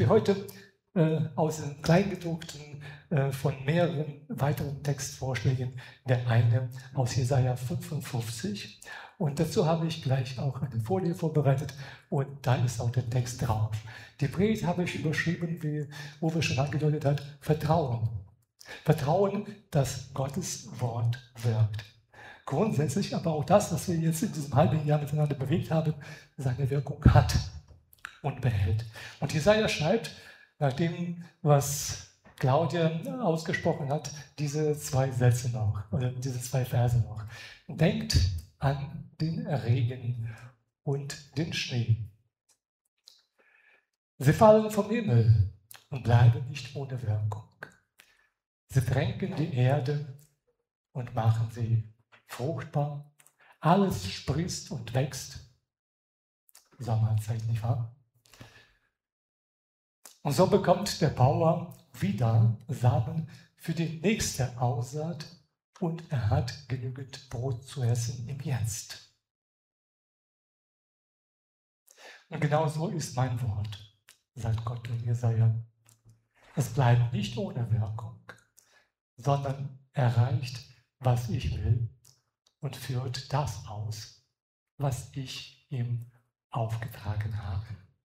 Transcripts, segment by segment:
für heute aus den Kleingedruckten von mehreren weiteren Textvorschlägen der eine aus Jesaja 55. Und dazu habe ich gleich auch eine Folie vorbereitet und da ist auch der Text drauf. Die Predigt habe ich überschrieben, wie Uwe schon angedeutet hat, Vertrauen. Vertrauen, dass Gottes Wort wirkt. Grundsätzlich aber auch das, was wir jetzt in diesem halben Jahr miteinander bewegt haben, seine Wirkung hat und behält. Und Jesaja schreibt, nach dem, was Claudia ausgesprochen hat, diese zwei Sätze noch, oder diese zwei Verse noch. Denkt an den Regen und den Schnee. Sie fallen vom Himmel und bleiben nicht ohne Wirkung. Sie tränken die Erde und machen sie fruchtbar. Alles sprießt und wächst. Sommerzeit, nicht wahr? Und so bekommt der Bauer wieder Samen für die nächste Aussaat und er hat genügend Brot zu essen im Jetzt. Und genau so ist mein Wort, sagt Gott in Jesaja. Es bleibt nicht ohne Wirkung, sondern erreicht, was ich will und führt das aus, was ich ihm aufgetragen habe.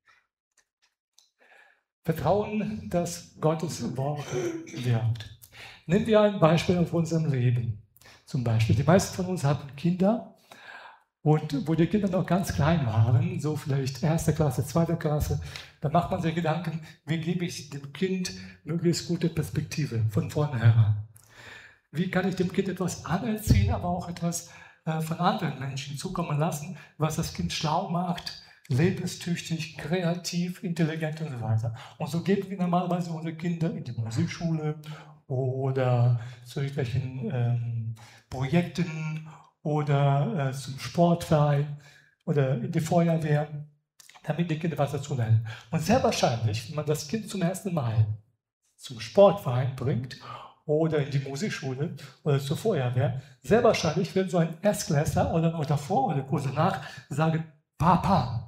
Vertrauen, dass Gottes Wort wirkt. Nehmen wir ein Beispiel auf unserem Leben. Zum Beispiel, die meisten von uns haben Kinder und wo die Kinder noch ganz klein waren, so vielleicht 1. Klasse, 2. Klasse, da macht man sich Gedanken, wie gebe ich dem Kind möglichst gute Perspektive von vornherein. Wie kann ich dem Kind etwas anerziehen, aber auch etwas von anderen Menschen zukommen lassen, was das Kind schlau macht, lebenstüchtig, kreativ, intelligent und so weiter. Und so geben wir normalerweise unsere Kinder in die Musikschule oder zu irgendwelchen Projekten oder zum Sportverein oder in die Feuerwehr, damit die Kinder was dazu lernen. Und sehr wahrscheinlich, wenn man das Kind zum ersten Mal zum Sportverein bringt oder in die Musikschule oder zur Feuerwehr, sehr wahrscheinlich wird so ein Erstklässler oder noch davor oder kurz danach sagen, Papa,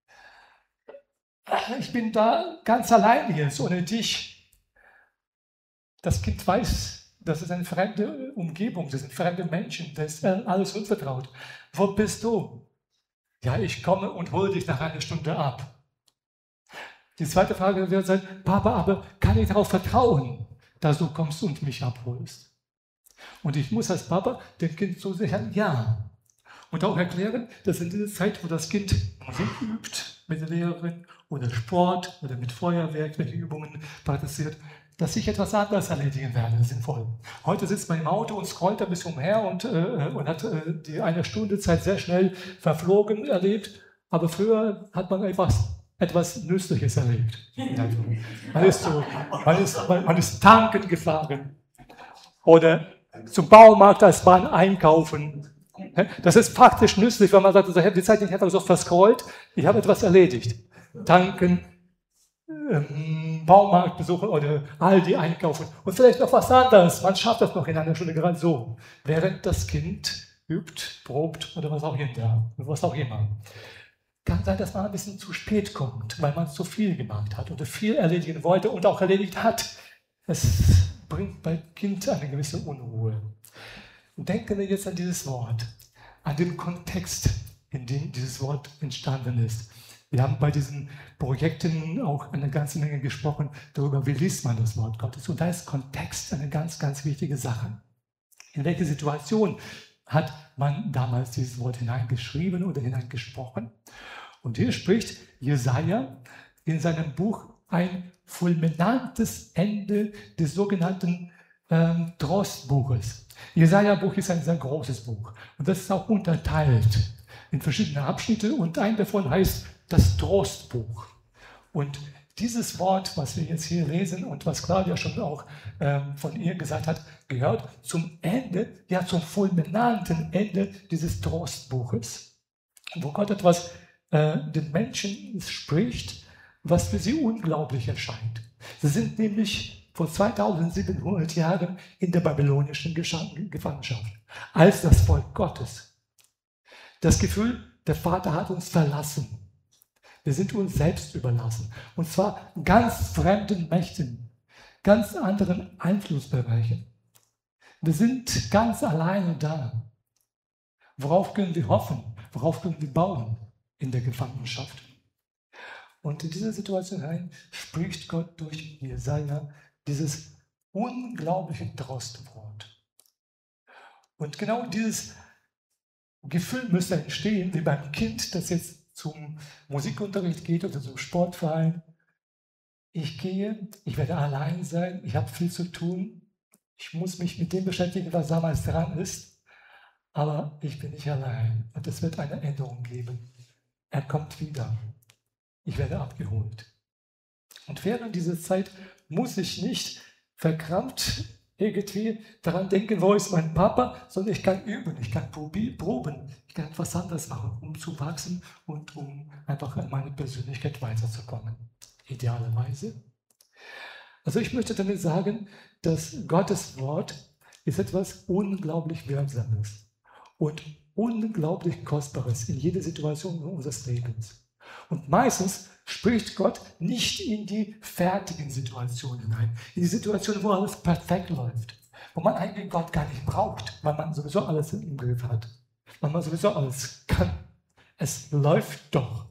ich bin da ganz allein jetzt, ohne dich. Das Kind weiß, das ist eine fremde Umgebung, das sind fremde Menschen, das ist alles unvertraut. Wo bist du? Ja, ich komme und hole dich nach einer Stunde ab. Die zweite Frage wird sein, Papa, aber kann ich darauf vertrauen, dass du kommst und mich abholst? Und ich muss als Papa dem Kind zusichern, ja. Und auch erklären, dass in dieser Zeit, wo das Kind Musik übt, mit der Lehrerin oder Sport oder mit Feuerwehr, welche Übungen praktiziert, dass ich etwas anderes erledigen werde, sinnvoll. Heute sitzt man im Auto und scrollt ein bisschen umher und hat die eine Stunde Zeit sehr schnell verflogen erlebt, aber früher hat man etwas Nützliches erlebt. Man ist tanken gefahren oder zum Baumarkt als Bahn einkaufen. Das ist praktisch nützlich, wenn man sagt, ich habe die Zeit nicht einfach so verscrollt, ich habe etwas erledigt. Tanken, Baumarkt besuchen oder Aldi einkaufen und vielleicht noch was anderes. Man schafft das noch in einer Stunde gerade so, während das Kind übt, probt oder was auch immer. Kann sein, dass man ein bisschen zu spät kommt, weil man zu viel gemacht hat oder viel erledigen wollte und auch erledigt hat. Es bringt beim Kind eine gewisse Unruhe. Denken wir jetzt an dieses Wort, an den Kontext, in dem dieses Wort entstanden ist. Wir haben bei diesen Projekten auch eine ganze Menge gesprochen darüber, wie liest man das Wort Gottes. Und da ist Kontext eine ganz, ganz wichtige Sache. In welche Situation hat man damals dieses Wort hineingeschrieben oder hineingesprochen? Und hier spricht Jesaja in seinem Buch ein fulminantes Ende des sogenannten Trostbuches. Jesaja-Buch ist ein sehr großes Buch und das ist auch unterteilt in verschiedene Abschnitte und ein davon heißt das Trostbuch. Und dieses Wort, was wir jetzt hier lesen und was Claudia schon auch von ihr gesagt hat, gehört zum Ende, ja zum fulminanten Ende dieses Trostbuches, wo Gott etwas den Menschen spricht, was für sie unglaublich erscheint. Sie sind nämlich vor 2700 Jahren in der babylonischen Gefangenschaft, als das Volk Gottes. Das Gefühl, der Vater hat uns verlassen. Wir sind uns selbst überlassen. Und zwar ganz fremden Mächten, ganz anderen Einflussbereichen. Wir sind ganz alleine da. Worauf können wir hoffen? Worauf können wir bauen in der Gefangenschaft? Und in dieser Situation hinein spricht Gott durch Jesaja dieses unglaubliche Trostwort. Und genau dieses Gefühl müsste entstehen, wie beim Kind, das jetzt zum Musikunterricht geht oder zum Sportverein. Ich gehe, ich werde allein sein, ich habe viel zu tun, ich muss mich mit dem beschäftigen, was damals dran ist, aber ich bin nicht allein und es wird eine Änderung geben. Er kommt wieder. Ich werde abgeholt. Und während dieser Zeit muss ich nicht verkrampft irgendwie daran denken, wo ist mein Papa, sondern ich kann üben, ich kann proben, ich kann etwas anderes machen, um zu wachsen und um einfach in meine Persönlichkeit weiterzukommen. Idealerweise. Also ich möchte damit sagen, dass Gottes Wort ist etwas unglaublich Wirksames und unglaublich Kostbares in jeder Situation unseres Lebens. Und meistens spricht Gott nicht in die fertigen Situationen hinein, in die Situationen, wo alles perfekt läuft, wo man eigentlich Gott gar nicht braucht, weil man sowieso alles im Griff hat, weil man sowieso alles kann. Es läuft doch.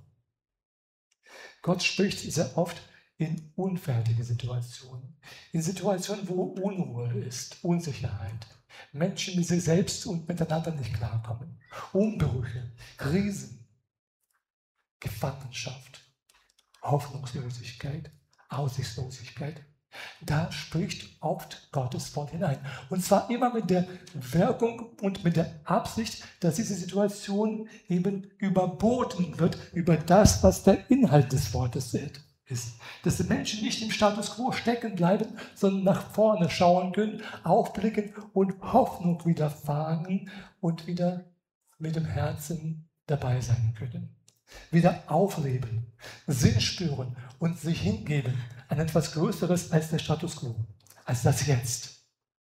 Gott spricht sehr oft in unfertige Situationen, in Situationen, wo Unruhe ist, Unsicherheit, Menschen mit sich selbst und miteinander nicht klarkommen, Umbrüche, Krisen, Gefangenschaft, Hoffnungslosigkeit, Aussichtslosigkeit. Da spricht oft Gottes Wort hinein. Und zwar immer mit der Wirkung und mit der Absicht, dass diese Situation eben überboten wird über das, was der Inhalt des Wortes ist. Dass die Menschen nicht im Status quo stecken bleiben, sondern nach vorne schauen können, aufblicken und Hoffnung widerfahren und wieder mit dem Herzen dabei sein können. Wieder aufleben, Sinn spüren und sich hingeben an etwas Größeres als der Status quo, als das Jetzt.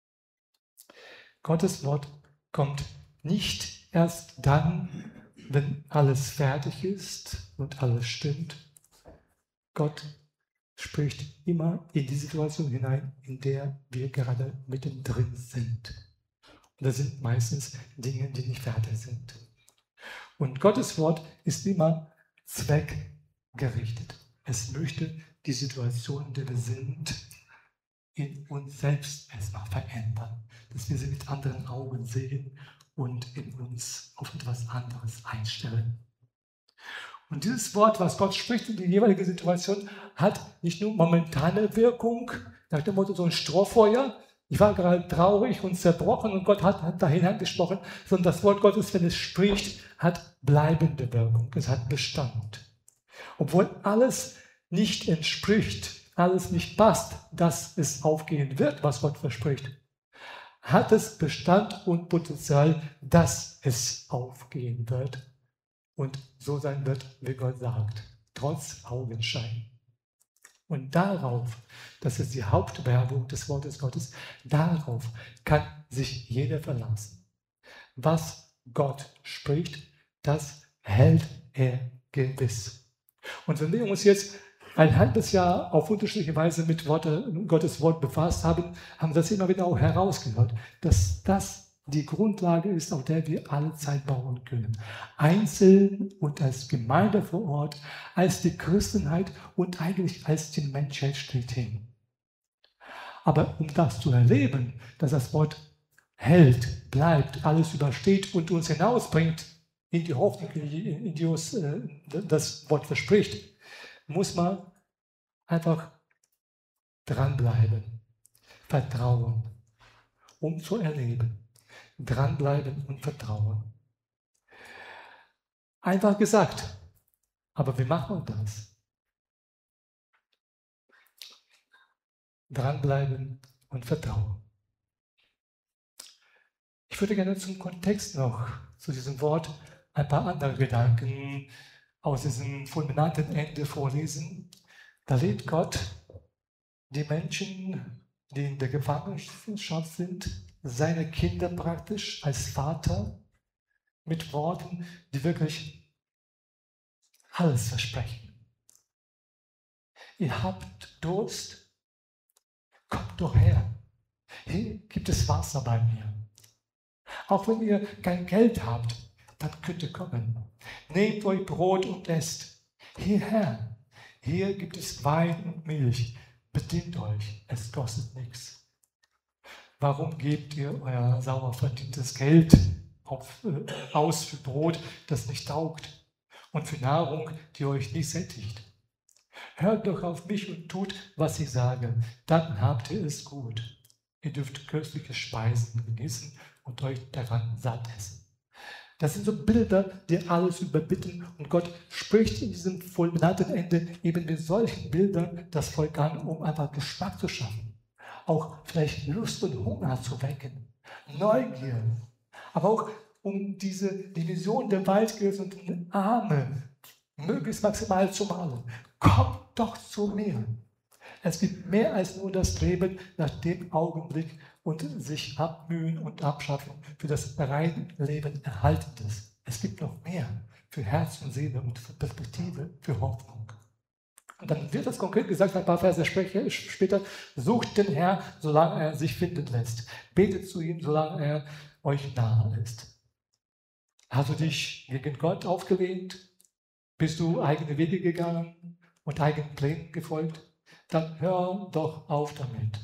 Gottes Wort kommt nicht erst dann, wenn alles fertig ist und alles stimmt. Gott spricht immer in die Situation hinein, in der wir gerade mittendrin sind. Und das sind meistens Dinge, die nicht fertig sind. Und Gottes Wort ist immer zweckgerichtet. Es möchte die Situation, in der wir sind, in uns selbst erstmal verändern. Dass wir sie mit anderen Augen sehen und in uns auf etwas anderes einstellen. Und dieses Wort, was Gott spricht in die jeweilige Situation, hat nicht nur momentane Wirkung, nach dem Motto so ein Strohfeuer, ich war gerade traurig und zerbrochen und Gott hat da hineingesprochen, sondern das Wort Gottes, wenn es spricht, hat bleibende Wirkung, es hat Bestand. Obwohl alles nicht entspricht, alles nicht passt, dass es aufgehen wird, was Gott verspricht, hat es Bestand und Potenzial, dass es aufgehen wird und so sein wird, wie Gott sagt, trotz Augenschein. Und darauf, das ist die Hauptwerbung des Wortes Gottes, darauf kann sich jeder verlassen. Was Gott spricht, das hält er gewiss. Und wenn wir uns jetzt ein halbes Jahr auf unterschiedliche Weise mit Gottes Wort befasst haben, haben wir das immer wieder auch herausgehört, dass das die Grundlage ist, auf der wir alle Zeit bauen können. Einzeln und als Gemeinde vor Ort, als die Christenheit und eigentlich als die Menschheit schlechthin. Aber um das zu erleben, dass das Wort hält, bleibt, alles übersteht und uns hinausbringt in die Hoffnung, in die uns das Wort verspricht, muss man einfach dranbleiben, vertrauen, um zu erleben. Dranbleiben und vertrauen. Einfach gesagt. Aber wie macht man das? Dranbleiben und vertrauen. Ich würde gerne zum Kontext noch, zu diesem Wort, ein paar andere Gedanken aus diesem fulminanten Ende vorlesen. Da lädt Gott die Menschen, die in der Gefangenschaft sind, seine Kinder praktisch als Vater mit Worten, die wirklich alles versprechen. Ihr habt Durst? Kommt doch her. Hier gibt es Wasser bei mir. Auch wenn ihr kein Geld habt, dann könnt ihr kommen. Nehmt euch Brot und esst. Hierher. Hier gibt es Wein und Milch. Bedient euch. Es kostet nichts. Warum gebt ihr euer sauer verdientes Geld aus für Brot, das nicht taugt, und für Nahrung, die euch nicht sättigt? Hört doch auf mich und tut, was ich sage, dann habt ihr es gut. Ihr dürft köstliche Speisen genießen und euch daran satt essen. Das sind so Bilder, die alles überbitten, und Gott spricht in diesem fulminanten Ende eben mit solchen Bildern das Volk an, um einfach Geschmack zu schaffen. Auch vielleicht Lust und Hunger zu wecken, Neugier, aber auch um die Vision der waldgeöffneten Arme möglichst maximal zu malen. Kommt doch zu mir. Es gibt mehr als nur das Streben nach dem Augenblick und sich abmühen und abschaffen für das reine Leben Erhaltendes. Es gibt noch mehr für Herz und Seele und für Perspektive, für Hoffnung. Und dann wird das konkret gesagt, ein paar Verse später: Sucht den Herrn, solange er sich finden lässt. Betet zu ihm, solange er euch nahe ist. Hast du dich gegen Gott aufgelehnt? Bist du eigene Wege gegangen und eigenen Plänen gefolgt? Dann hör doch auf damit.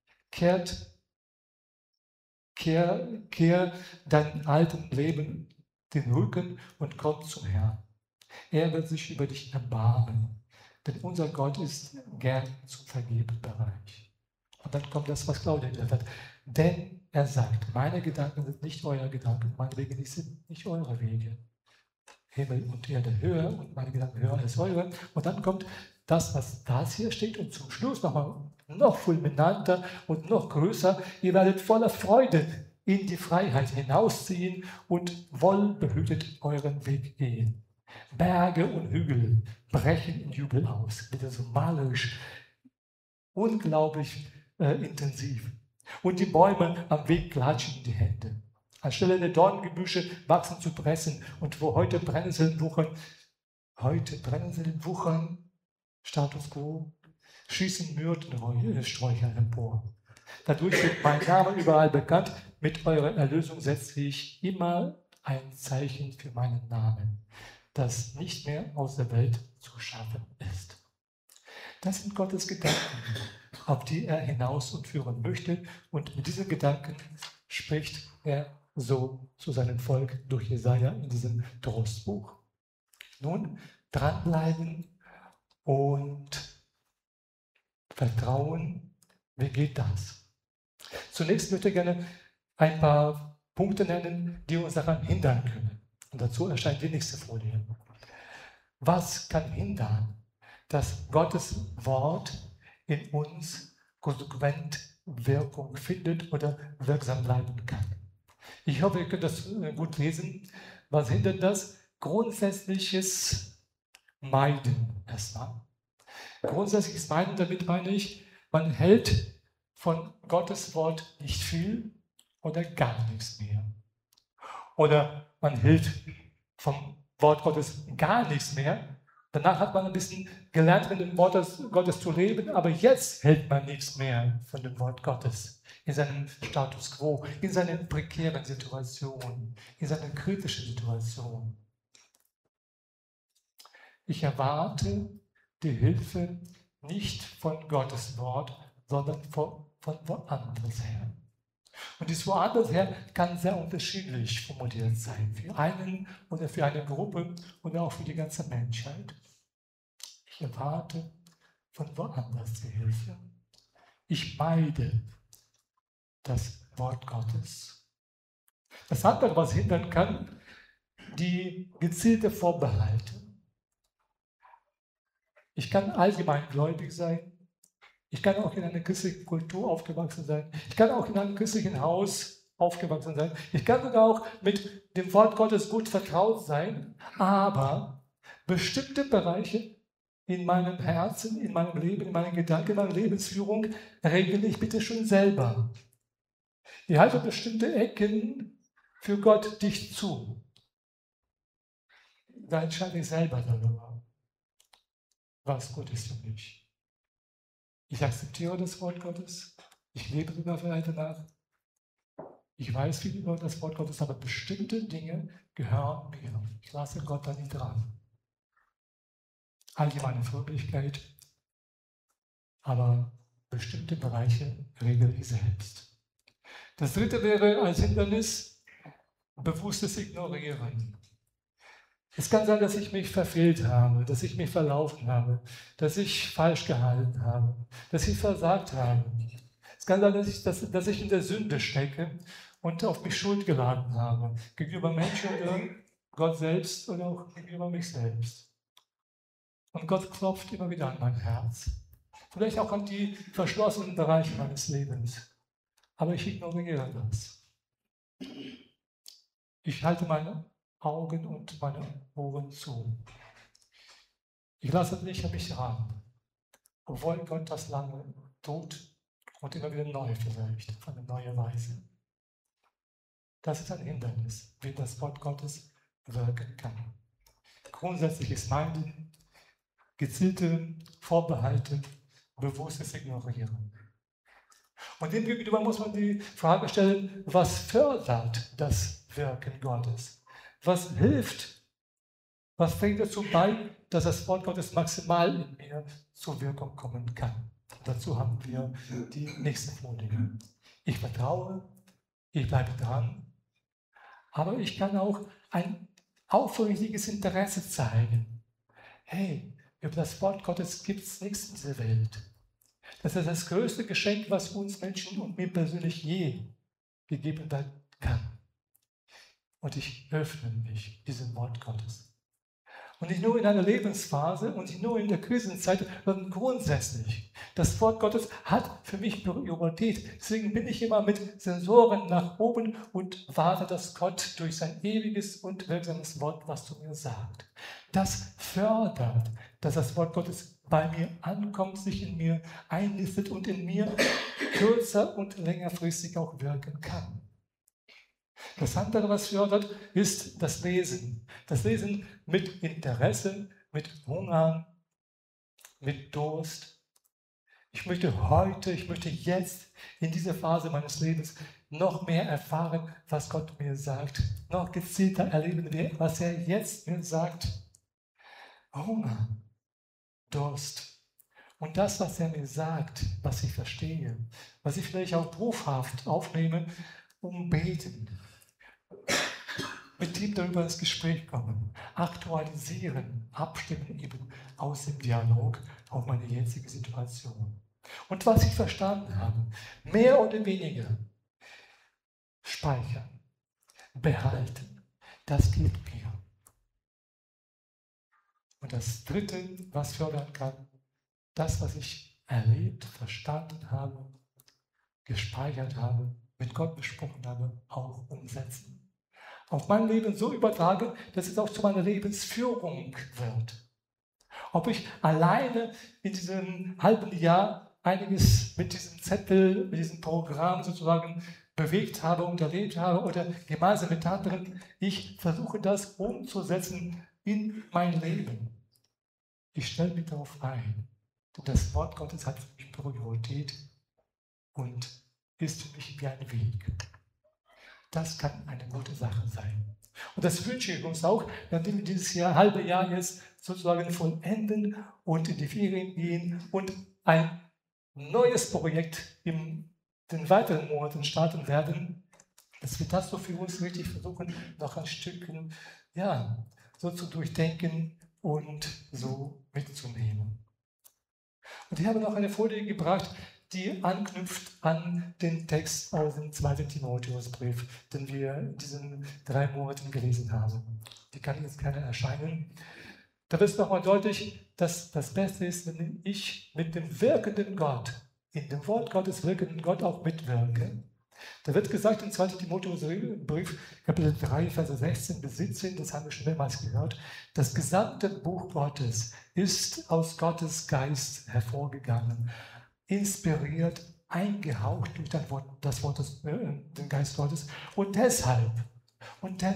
Kehr deinem alten Leben den Rücken und komm zum Herrn. Er wird sich über dich erbarmen. Denn unser Gott ist gern zum Vergeben bereit. Und dann kommt das, was Claudia gesagt hat. Denn er sagt, meine Gedanken sind nicht eure Gedanken, meine Wege sind nicht eure Wege. Himmel und Erde höher und meine Gedanken höher als eure. Und dann kommt das, was das hier steht, und zum Schluss noch fulminanter und noch größer. Ihr werdet voller Freude in die Freiheit hinausziehen und wohlbehütet euren Weg gehen. Berge und Hügel brechen in Jubel aus. Wieder so malerisch, unglaublich intensiv. Und die Bäume am Weg klatschen in die Hände. Anstelle der Dorngebüsche wachsen Zypressen, und wo heute Brennnesseln wuchern, Status quo, schießen Myrtensträucher empor. Dadurch wird mein Name überall bekannt. Mit eurer Erlösung setze ich immer ein Zeichen für meinen Namen, das nicht mehr aus der Welt zu schaffen ist. Das sind Gottes Gedanken, auf die er hinaus und führen möchte. Und mit diesen Gedanken spricht er so zu seinem Volk durch Jesaja in diesem Trostbuch. Nun, dranbleiben und vertrauen. Wie geht das? Zunächst möchte ich gerne ein paar Punkte nennen, die uns daran hindern können. Und dazu erscheint die nächste Folie. Was kann hindern, dass Gottes Wort in uns konsequent Wirkung findet oder wirksam bleiben kann? Ich hoffe, ihr könnt das gut lesen. Was hindert das? Grundsätzliches Meiden erstmal. Grundsätzliches Meiden, damit meine ich, man hält von Gottes Wort nicht viel oder gar nichts mehr. Oder man hält vom Wort Gottes gar nichts mehr. Danach hat man ein bisschen gelernt, mit dem Wort Gottes zu leben, aber jetzt hält man nichts mehr von dem Wort Gottes in seinem Status quo, in seinen prekären Situationen, in seiner kritischen Situation. Ich erwarte die Hilfe nicht von Gottes Wort, sondern von woanders her. Und dieses woanders her kann sehr unterschiedlich formuliert sein, für einen oder für eine Gruppe oder auch für die ganze Menschheit. Ich erwarte von woanders die Hilfe. Ich meide das Wort Gottes. Das andere, was hindern kann, die gezielte Vorbehalte. Ich kann allgemeingläubig sein. Ich kann auch in einer christlichen Kultur aufgewachsen sein. Ich kann auch in einem christlichen Haus aufgewachsen sein. Ich kann sogar auch mit dem Wort Gottes gut vertraut sein. Aber bestimmte Bereiche in meinem Herzen, in meinem Leben, in meinen Gedanken, in meiner Lebensführung regle ich bitte schon selber. Ich halte bestimmte Ecken für Gott dicht zu. Da entscheide ich selber darüber, was gut ist für mich. Ich akzeptiere das Wort Gottes. Ich lebe sogar vielleicht danach. Ich weiß viel über das Wort Gottes, aber bestimmte Dinge gehören mir. Ich lasse Gott da nicht dran. Allgemeine Frömmigkeit, aber bestimmte Bereiche regle ich selbst. Das dritte wäre als Hindernis bewusstes Ignorieren. Es kann sein, dass ich mich verfehlt habe, dass ich mich verlaufen habe, dass ich falsch gehalten habe, dass ich versagt habe. Es kann sein, dass ich in der Sünde stecke und auf mich Schuld geladen habe, gegenüber Menschen oder Gott selbst oder auch gegenüber mich selbst. Und Gott klopft immer wieder an mein Herz. Vielleicht auch an die verschlossenen Bereiche meines Lebens. Aber ich ignoriere das. Ich halte meine Augen und meine Ohren zu. Ich lasse nicht an mich ran, obwohl Gott das lange tut und immer wieder neu vielleicht, auf eine neue Weise. Das ist ein Hindernis, wie das Wort Gottes wirken kann. Grundsätzlich ist mein gezielte Vorbehalte, bewusstes Ignorieren. Und demgegenüber muss man die Frage stellen, was fördert das Wirken Gottes? Was hilft? Was trägt dazu bei, dass das Wort Gottes maximal in mir zur Wirkung kommen kann? Dazu haben wir die nächste Folie. Ich vertraue, ich bleibe dran, aber ich kann auch ein aufrichtiges Interesse zeigen. Hey, über das Wort Gottes gibt es nichts in dieser Welt. Das ist das größte Geschenk, was uns Menschen und mir persönlich je gegeben werden kann. Und ich öffne mich diesem Wort Gottes. Und nicht nur in einer Lebensphase und nicht nur in der Krisenzeit, sondern grundsätzlich. Das Wort Gottes hat für mich Priorität. Deswegen bin ich immer mit Sensoren nach oben und warte, dass Gott durch sein ewiges und wirksames Wort was zu mir sagt. Das fördert, dass das Wort Gottes bei mir ankommt, sich in mir einnistet und in mir kürzer und längerfristig auch wirken kann. Das andere, was fördert, ist das Lesen. Das Lesen mit Interesse, mit Hunger, mit Durst. Ich möchte jetzt in dieser Phase meines Lebens noch mehr erfahren, was Gott mir sagt. Noch gezielter erleben, was er jetzt mir sagt. Hunger, Durst. Und das, was er mir sagt, was ich verstehe, was ich vielleicht auch berufhaft aufnehme, beten. Mit ihm darüber ins Gespräch kommen, aktualisieren, abstimmen eben aus dem Dialog auf meine jetzige Situation. Und was ich verstanden habe, mehr oder weniger speichern, behalten, das gibt mir. Und das Dritte, was fördern kann, das, was ich erlebt, verstanden habe, gespeichert habe, mit Gott besprochen habe, auch umsetzen. Auf mein Leben so übertrage, dass es auch zu meiner Lebensführung wird. Ob ich alleine in diesem halben Jahr einiges mit diesem Zettel, mit diesem Programm sozusagen bewegt habe und erlebt habe oder gemeinsam mit anderen, ich versuche das umzusetzen in mein Leben. Ich stelle mich darauf ein, denn das Wort Gottes hat für mich Priorität und ist für mich wie ein Weg. Das kann eine gute Sache sein. Und das wünsche ich uns auch, nachdem wir dieses halbe Jahr jetzt sozusagen vollenden und in die Ferien gehen und ein neues Projekt in den weiteren Monaten starten werden, dass wir das so für uns richtig versuchen, noch ein Stückchen, ja, so zu durchdenken und so mitzunehmen. Und ich habe noch eine Folie gebracht, die anknüpft an den Text aus dem 2. Timotheusbrief, den wir in diesen 3 Monaten gelesen haben. Die kann jetzt gerne erscheinen. Da wird nochmal deutlich, dass das Beste ist, wenn ich mit dem wirkenden Gott, in dem Wort Gottes wirkenden Gott auch mitwirke. Da wird gesagt im 2. Timotheusbrief, Kapitel 3, Verse 16 bis 17, das haben wir schon mehrmals gehört, das gesamte Buch Gottes ist aus Gottes Geist hervorgegangen, inspiriert, eingehaucht durch den Geist Gottes und deshalb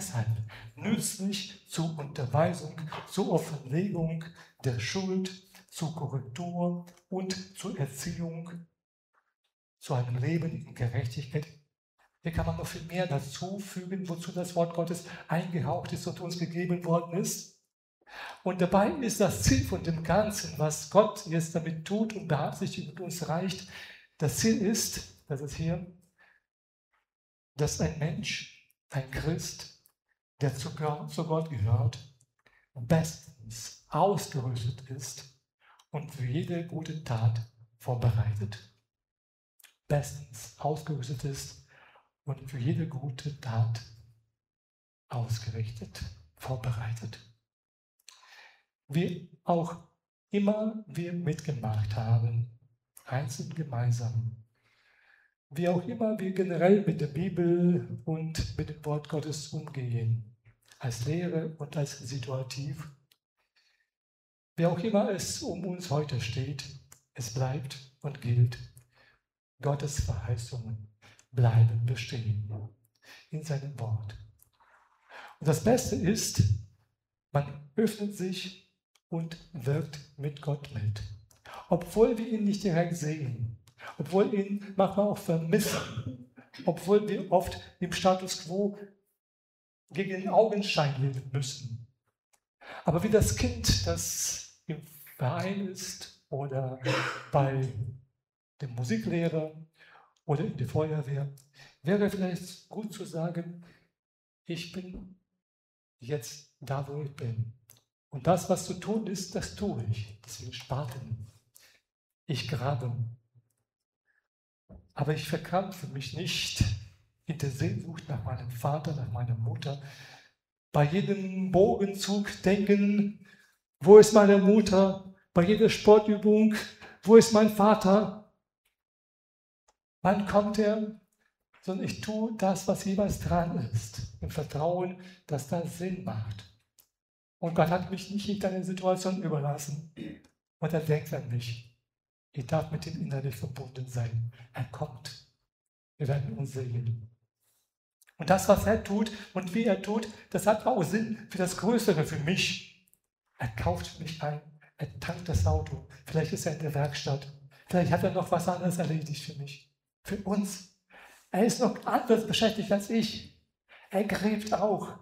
nützlich zur Unterweisung, zur Offenlegung der Schuld, zur Korrektur und zur Erziehung, zu einem Leben in Gerechtigkeit. Hier kann man noch viel mehr dazu fügen, wozu das Wort Gottes eingehaucht ist und uns gegeben worden ist. Und dabei ist das Ziel von dem Ganzen, was Gott jetzt damit tut und beabsichtigt und uns reicht. Das Ziel ist, das ist hier, dass ein Mensch, ein Christ, der zu Gott gehört, bestens ausgerüstet ist und für jede gute Tat vorbereitet. Bestens ausgerüstet ist und für jede gute Tat ausgerichtet, vorbereitet. Wie auch immer wir mitgemacht haben, einzeln gemeinsam, wie auch immer wir generell mit der Bibel und mit dem Wort Gottes umgehen, als Lehre und als situativ, wie auch immer es um uns heute steht, es bleibt und gilt, Gottes Verheißungen bleiben bestehen in seinem Wort. Und das Beste ist, man öffnet sich und wirkt mit Gott mit. Obwohl wir ihn nicht direkt sehen, obwohl wir ihn manchmal auch vermissen, obwohl wir oft im Status quo gegen den Augenschein leben müssen. Aber wie das Kind, das im Verein ist oder bei dem Musiklehrer oder in der Feuerwehr, wäre vielleicht gut zu sagen, ich bin jetzt da, wo ich bin. Und das, was zu tun ist, das tue ich. Deswegen Spaten. Ich grabe. Aber ich verkrampfe mich nicht in der Sehnsucht nach meinem Vater, nach meiner Mutter. Bei jedem Bogenzug denken, wo ist meine Mutter? Bei jeder Sportübung, wo ist mein Vater? Wann kommt er? Sondern ich tue das, was jeweils dran ist, im Vertrauen, dass das Sinn macht. Und Gott hat mich nicht in deine Situation überlassen. Und er denkt an mich. Ich darf mit ihm innerlich verbunden sein. Er kommt. Wir werden uns sehen. Und das, was er tut und wie er tut, das hat auch Sinn für das Größere, für mich. Er kauft mich ein. Er tankt das Auto. Vielleicht ist er in der Werkstatt. Vielleicht hat er noch was anderes erledigt für mich. Für uns. Er ist noch anders beschäftigt als ich. Er gräbt auch.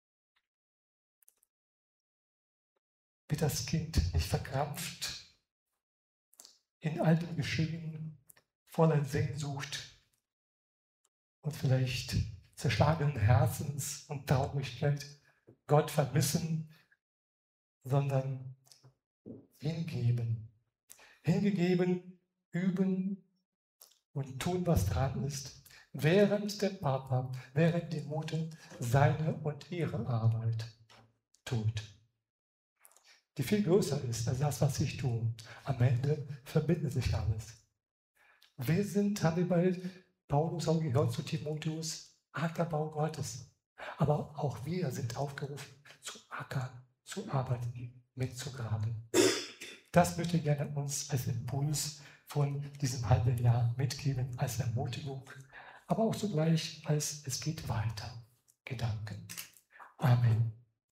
Wird das Kind nicht verkrampft in all dem Geschehen, voller Sehnsucht und vielleicht zerschlagenen Herzens und Traurigkeit Gott vermissen, sondern hingeben. Hingegeben, üben und tun, was dran ist, während der Papa, während die Mutter seine und ihre Arbeit tut, die viel größer ist als das, was ich tue. Am Ende verbindet sich alles. Wir sind, haben wir bei Paulus auch gehört zu Timotheus, Ackerbau Gottes. Aber auch wir sind aufgerufen, zu ackern, zu arbeiten, mitzugraben. Das möchte ich gerne uns als Impuls von diesem halben Jahr mitgeben, als Ermutigung, aber auch zugleich als es geht weiter. Gedanken. Amen.